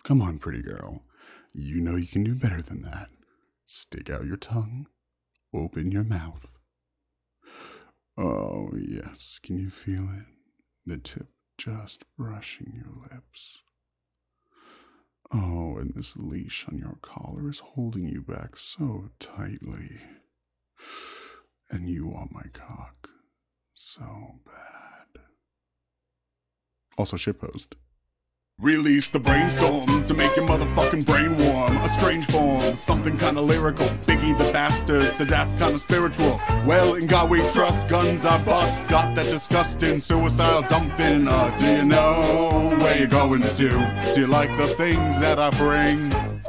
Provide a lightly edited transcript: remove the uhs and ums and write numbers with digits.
Come on, pretty girl. You know you can do better than that. Stick out your tongue. Open your mouth. Oh, yes. Can you feel it? The tip just brushing your lips. Oh, and this leash on your collar is holding you back so tightly. And you want my cock so bad. Also shitpost. Release the brainstorm to make your motherfucking brain warm. A strange form, something kinda lyrical. Biggie the bastard, so that's kinda spiritual. Well, in God we trust, guns I bust. Got that disgusting suicidal dumping. Do you know where you're going to? Do you like the things that I bring?